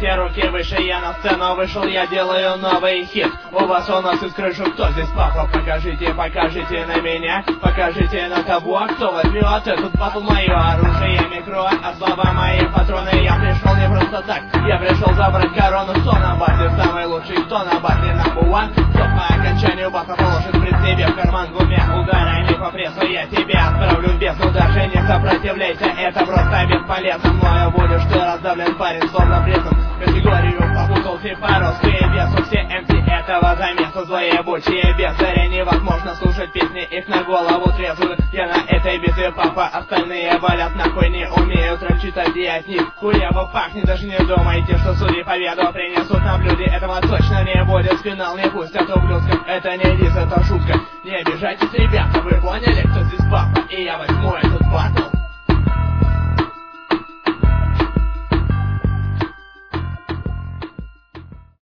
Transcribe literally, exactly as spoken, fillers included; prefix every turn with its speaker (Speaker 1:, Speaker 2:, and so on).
Speaker 1: Поднимите руки выше, я на сцену вышел, я делаю новый хит. У вас он нас из крышу, кто здесь папа? Покажите, покажите на меня, покажите на того, кто возьмет этот батл. Мое оружие микро, а слова мои патроны. Я пришел не просто так, я пришел забрать корону. Кто на батле самый лучший, кто на батле number one? Кто по окончанию батла положит при себе в карман гуме? Ударами по прессу я тебя отправлю в бездну. Даже не сопротивляйся, это просто бесполезно. Мною будешь ты раздавлен, парень, словно прессом. Категорию попутал по-русски весу. Все эм си этого замеса, злые бучие бездари. Невозможно слушать песни, их на голову трезвую. Я на этой битве папа, остальные валят нахуй, не умеют прочитать, и от них хуево пахнет. Даже не думайте, что судьи победу принесут на блюде. Этого точно не будет, финал не пустят ублюдков. Это не дис, это шутка. Не обижайтесь, ребята, вы поняли, кто здесь папа? И я возьму этот батл